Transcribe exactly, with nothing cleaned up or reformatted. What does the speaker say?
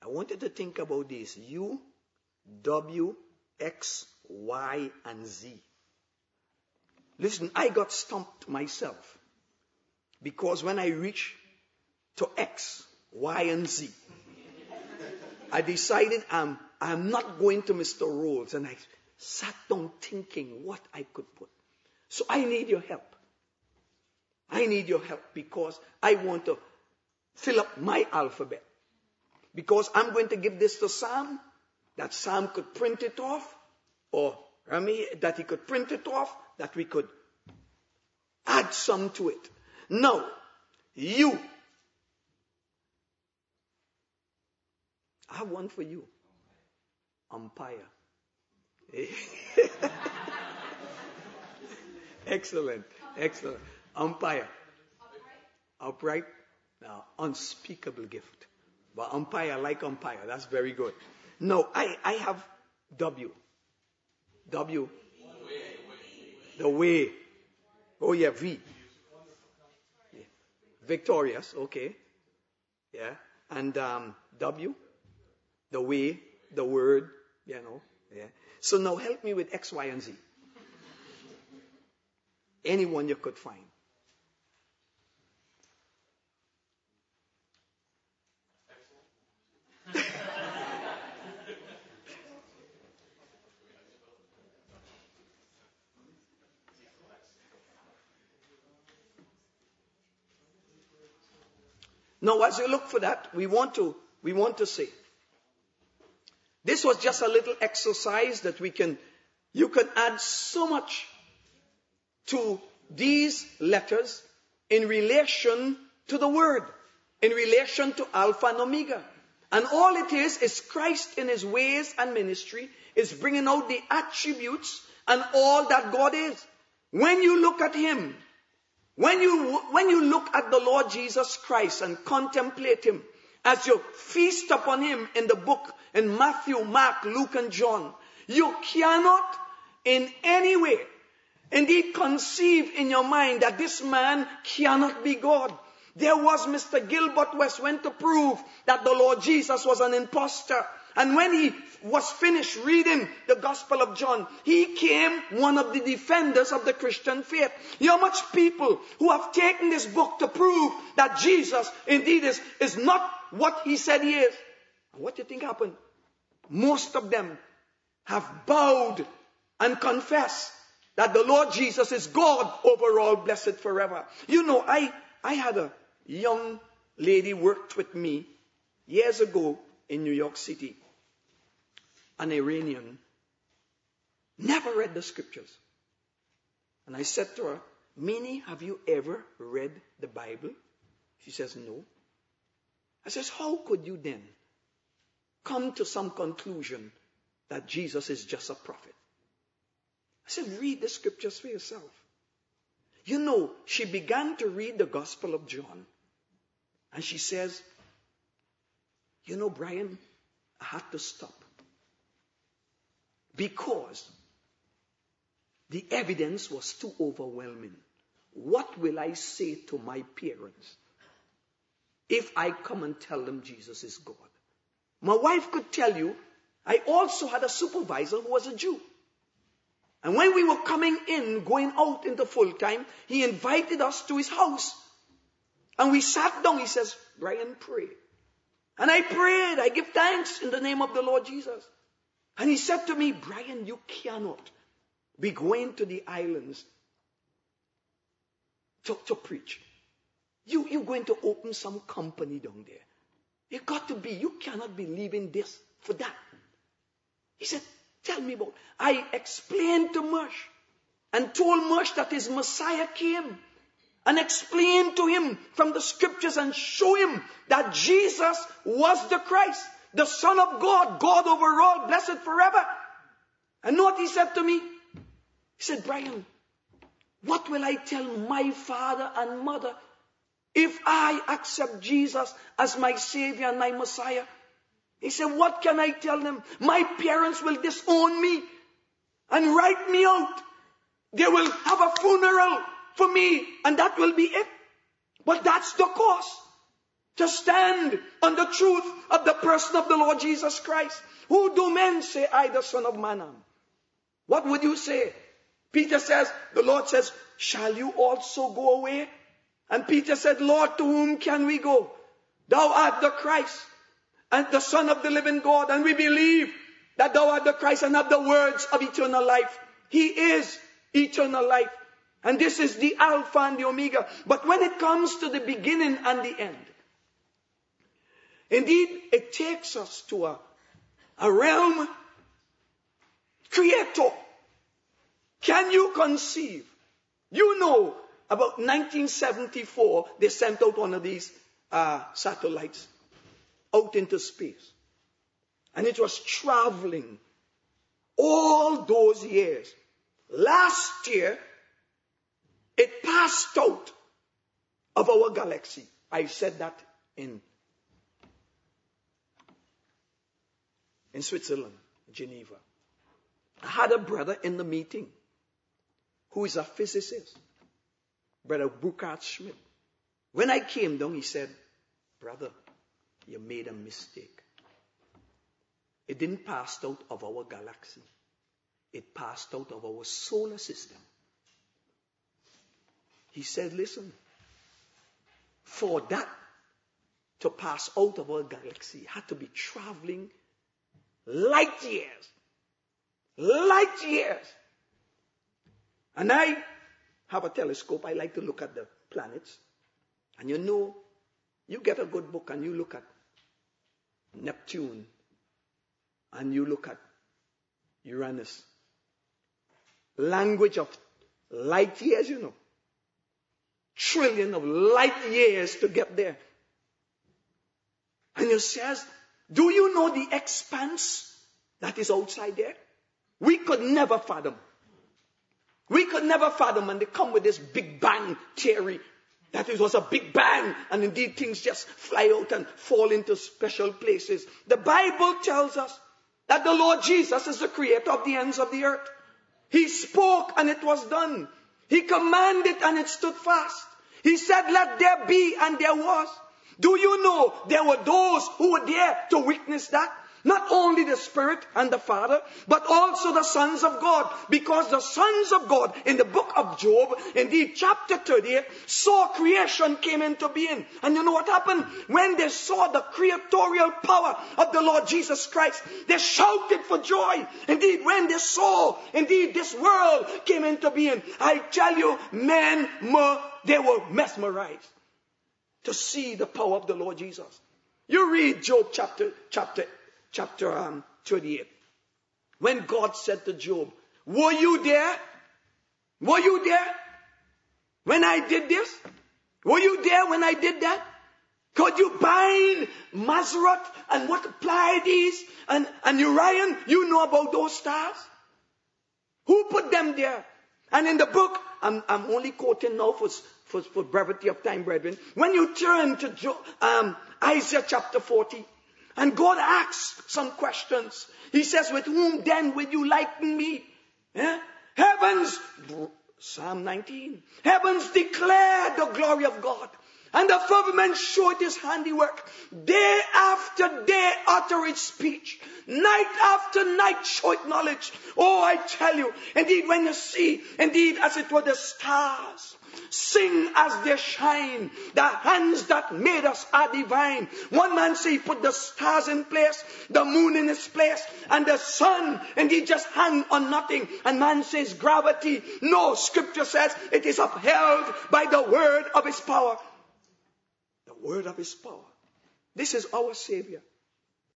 I want you to think about this. U, W, X, Y, and Z. Listen, I got stumped myself. Because when I reached to X, Y, and Z, I decided I'm, I'm not going to Mister Rolls. And I sat down thinking what I could put. So I need your help. I need your help because I want to fill up my alphabet. Because I'm going to give this to Sam, that Sam could print it off, or Rami, that he could print it off, that we could add some to it. Now, you. I have one for you. Umpire. Excellent. Excellent. Umpire. Upright. Now, unspeakable gift. But umpire, like umpire. That's very good. No, I, I have W. W. The way. Oh, yeah, V. Yeah. Victorious. Okay. Yeah. And um, W. The way. The word. You know. Yeah. So now help me with X, Y, and Z. Anyone you could find. Now, as you look for that, we want to, we want to say, this was just a little exercise that we can, you can add so much to these letters in relation to the word, in relation to Alpha and Omega. And all it is, is Christ in his ways and ministry is bringing out the attributes and all that God is. When you look at him, When you, when you look at the Lord Jesus Christ and contemplate him, as you feast upon him in the book, in Matthew, Mark, Luke, and John, you cannot in any way, indeed conceive in your mind that this man cannot be God. There was Mister Gilbert West went to prove that the Lord Jesus was an impostor. And when he was finished reading the Gospel of John, he came one of the defenders of the Christian faith. You know how much people who have taken this book to prove that Jesus indeed is, is not what he said he is. What do you think happened? Most of them have bowed and confessed that the Lord Jesus is God over all, blessed forever. You know, I, I had a young lady worked with me years ago in New York City. An Iranian, never read the scriptures. And I said to her, Minnie, have you ever read the Bible? She says, no. I says, how could you then come to some conclusion that Jesus is just a prophet? I said, read the scriptures for yourself. You know, she began to read the Gospel of John. And she says, you know, Brian, I had to stop. Because the evidence was too overwhelming. What will I say to my parents if I come and tell them Jesus is God? My wife could tell you, I also had a supervisor who was a Jew. And when we were coming in, going out into full time, he invited us to his house. And we sat down. He says, Brian, pray. And I prayed. I give thanks in the name of the Lord Jesus. And he said to me, Brian, you cannot be going to the islands to, to preach. You, you're going to open some company down there. You got to be, you cannot be leaving this for that. He said, tell me about it. I explained to Mersh and told Mersh that his Messiah came and explained to him from the scriptures and show him that Jesus was the Christ. The Son of God, God over all, blessed forever. And know what he said to me? He said, Brian, what will I tell my father and mother if I accept Jesus as my Savior and my Messiah? He said, what can I tell them? My parents will disown me and write me out. They will have a funeral for me and that will be it. But that's the cost. to stand on the truth of the person of the Lord Jesus Christ. Who do men say I, the Son of Man, am? What would you say? Peter says, the Lord says, shall you also go away? And Peter said, Lord, to whom can we go? Thou art the Christ and the Son of the living God. And we believe that thou art the Christ and have the words of eternal life. He is eternal life. And this is the Alpha and the Omega. But when it comes to the beginning and the end, indeed, it takes us to a, a realm. Creator. Can you conceive? You know, about nineteen seventy-four, they sent out one of these uh, satellites out into space. And it was traveling all those years. Last year, it passed out of our galaxy. I said that in, in Switzerland, Geneva. I had a brother in the meeting who is a physicist, Brother Burkhard Schmidt. When I came down, he said, brother, you made a mistake. It didn't pass out of our galaxy. It passed out of our solar system. He said, listen, for that to pass out of our galaxy, it had to be traveling light years. Light years. And I have a telescope. I like to look at the planets. And you know, you get a good book and you look at Neptune and you look at Uranus. Language of light years, you know. Trillion of light years to get there. And it says, do you know the expanse that is outside there? We could never fathom. We could never fathom, and they come with this Big Bang theory that it was a Big Bang, and indeed things just fly out and fall into special places. The Bible tells us that the Lord Jesus is the creator of the ends of the earth. He spoke and it was done. He commanded and it stood fast. He said, let there be, and there was. Do you know there were those who were there to witness that? Not only the Spirit and the Father, but also the sons of God. Because the sons of God in the book of Job, indeed chapter thirty-eight, saw creation came into being. And you know what happened? When they saw the creatorial power of the Lord Jesus Christ, they shouted for joy. Indeed, when they saw, indeed, this world came into being, I tell you, men, they were mesmerized to see the power of the Lord Jesus. You read Job chapter, chapter Chapter um, thirty-eight. When God said to Job, were you there? Were you there when I did this? Were you there when I did that? Could you bind Mazzaroth and multiply these? And, and Urian, you know about those stars? Who put them there? And in the book, I'm, I'm only quoting now for, for, for brevity of time, brethren. When you turn to Jo- um, Isaiah chapter forty, and God asks some questions. He says, with whom then will you liken me? Eh? Heavens, Psalm nineteen. Heavens declare the glory of God. And the firmament showeth his handiwork. Day after day utter its speech. Night after night showeth knowledge. Oh, I tell you, indeed, when you see, indeed, as it were the stars, sing as they shine. The hands that made us are divine. One man say he put the stars in place, the moon in its place, and the sun, and he just hang on nothing. And man says gravity. No, scripture says it is upheld by the word of his power. The word of his power. This is our Savior.